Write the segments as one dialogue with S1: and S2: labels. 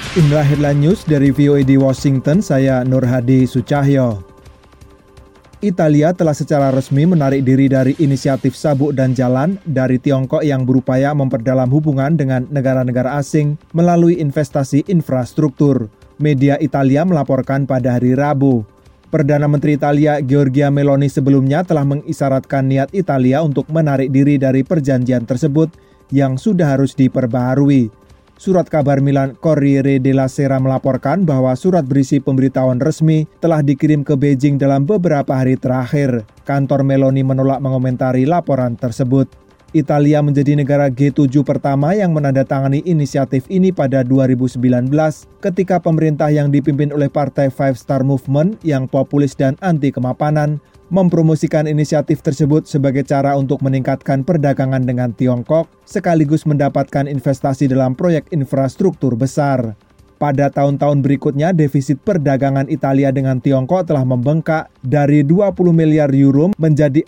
S1: Inilah headline news dari VOA di Washington, saya Nur Hadi Sucahyo. Italia telah secara resmi menarik diri dari inisiatif sabuk dan jalan dari Tiongkok yang berupaya memperdalam hubungan dengan negara-negara asing melalui investasi infrastruktur. Media Italia melaporkan pada hari Rabu. Perdana Menteri Italia Giorgia Meloni sebelumnya telah mengisyaratkan niat Italia untuk menarik diri dari perjanjian tersebut yang sudah harus diperbaharui. Surat kabar Milan Corriere della Sera melaporkan bahwa surat berisi pemberitahuan resmi telah dikirim ke Beijing dalam beberapa hari terakhir. Kantor Meloni menolak mengomentari laporan tersebut. Italia menjadi negara G7 pertama yang menandatangani inisiatif ini pada 2019 ketika pemerintah yang dipimpin oleh Partai Five Star Movement yang populis dan anti kemapanan mempromosikan inisiatif tersebut sebagai cara untuk meningkatkan perdagangan dengan Tiongkok sekaligus mendapatkan investasi dalam proyek infrastruktur besar. Pada tahun-tahun berikutnya, defisit perdagangan Italia dengan Tiongkok telah membengkak dari 20 miliar euro menjadi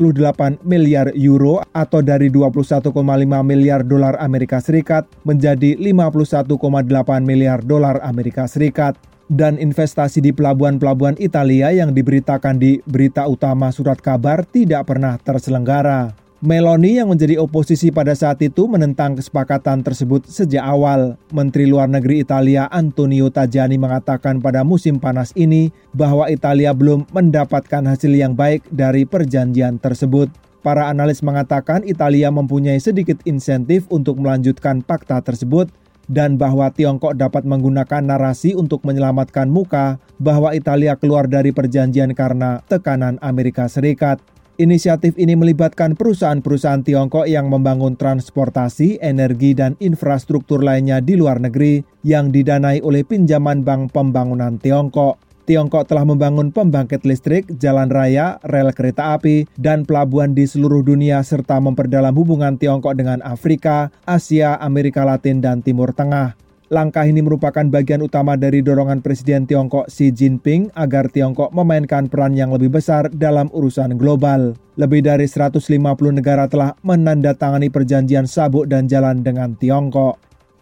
S1: 48 miliar euro atau dari 21,5 miliar dolar Amerika Serikat menjadi 51,8 miliar dolar Amerika Serikat. Dan investasi di pelabuhan-pelabuhan Italia yang diberitakan di berita utama surat kabar tidak pernah terselenggara. Meloni yang menjadi oposisi pada saat itu menentang kesepakatan tersebut sejak awal. Menteri Luar Negeri Italia Antonio Tajani mengatakan pada musim panas ini bahwa Italia belum mendapatkan hasil yang baik dari perjanjian tersebut. Para analis mengatakan Italia mempunyai sedikit insentif untuk melanjutkan fakta tersebut dan bahwa Tiongkok dapat menggunakan narasi untuk menyelamatkan muka bahwa Italia keluar dari perjanjian karena tekanan Amerika Serikat. Inisiatif ini melibatkan perusahaan-perusahaan Tiongkok yang membangun transportasi, energi, dan infrastruktur lainnya di luar negeri yang didanai oleh pinjaman Bank Pembangunan Tiongkok. Tiongkok telah membangun pembangkit listrik, jalan raya, rel kereta api, dan pelabuhan di seluruh dunia serta memperdalam hubungan Tiongkok dengan Afrika, Asia, Amerika Latin, dan Timur Tengah. Langkah ini merupakan bagian utama dari dorongan Presiden Tiongkok Xi Jinping agar Tiongkok memainkan peran yang lebih besar dalam urusan global. Lebih dari 150 negara telah menandatangani perjanjian sabuk dan jalan dengan Tiongkok.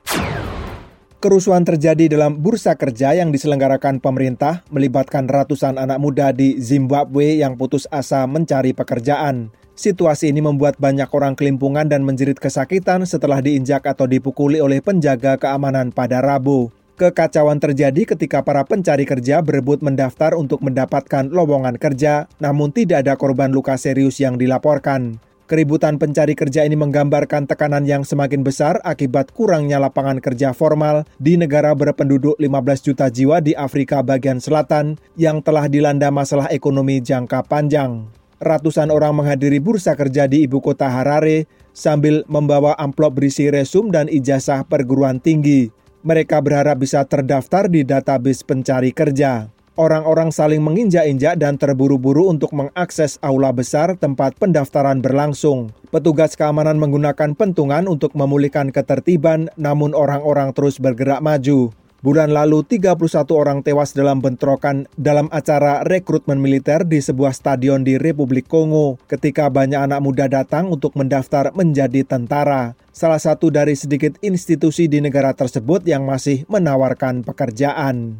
S1: Kerusuhan terjadi dalam bursa kerja yang diselenggarakan pemerintah melibatkan ratusan anak muda di Zimbabwe yang putus asa mencari pekerjaan. Situasi ini membuat banyak orang kelimpungan dan menjerit kesakitan setelah diinjak atau dipukuli oleh penjaga keamanan pada Rabu. Kekacauan terjadi ketika para pencari kerja berebut mendaftar untuk mendapatkan lowongan kerja, namun tidak ada korban luka serius yang dilaporkan. Keributan pencari kerja ini menggambarkan tekanan yang semakin besar akibat kurangnya lapangan kerja formal di negara berpenduduk 15 juta jiwa di Afrika bagian selatan yang telah dilanda masalah ekonomi jangka panjang. Ratusan orang menghadiri bursa kerja di ibu kota Harare sambil membawa amplop berisi resum dan ijazah perguruan tinggi. Mereka berharap bisa terdaftar di database pencari kerja. Orang-orang saling menginjak-injak dan terburu-buru untuk mengakses aula besar tempat pendaftaran berlangsung. Petugas keamanan menggunakan pentungan untuk memulihkan ketertiban, namun orang-orang terus bergerak maju. Bulan lalu, 31 orang tewas dalam bentrokan dalam acara rekrutmen militer di sebuah stadion di Republik Kongo ketika banyak anak muda datang untuk mendaftar menjadi tentara. Salah satu dari sedikit institusi di negara tersebut yang masih menawarkan pekerjaan.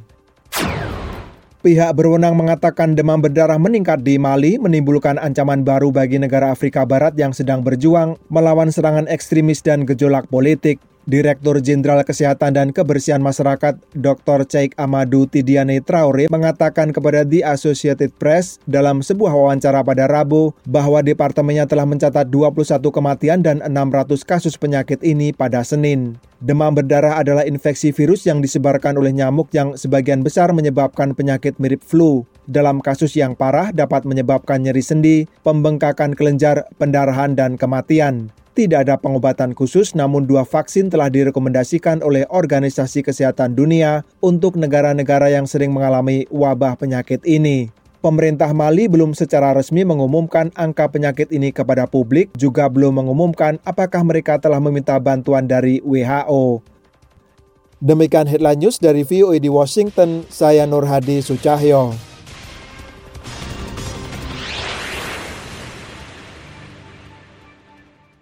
S1: Pihak berwenang mengatakan demam berdarah meningkat di Mali menimbulkan ancaman baru bagi negara Afrika Barat yang sedang berjuang melawan serangan ekstremis dan gejolak politik. Direktur Jenderal Kesehatan dan Kebersihan Masyarakat Dr. Cheikh Amadou Tidiane Traoré mengatakan kepada The Associated Press dalam sebuah wawancara pada Rabu bahwa departemennya telah mencatat 21 kematian dan 600 kasus penyakit ini pada Senin. Demam berdarah adalah infeksi virus yang disebarkan oleh nyamuk yang sebagian besar menyebabkan penyakit mirip flu. Dalam kasus yang parah dapat menyebabkan nyeri sendi, pembengkakan kelenjar, pendarahan, dan kematian. Tidak ada pengobatan khusus, namun 2 vaksin telah direkomendasikan oleh Organisasi Kesehatan Dunia untuk negara-negara yang sering mengalami wabah penyakit ini. Pemerintah Mali belum secara resmi mengumumkan angka penyakit ini kepada publik, juga belum mengumumkan apakah mereka telah meminta bantuan dari WHO. Demikian headline news dari VOA di Washington, saya Nur Hadi Sucahyo.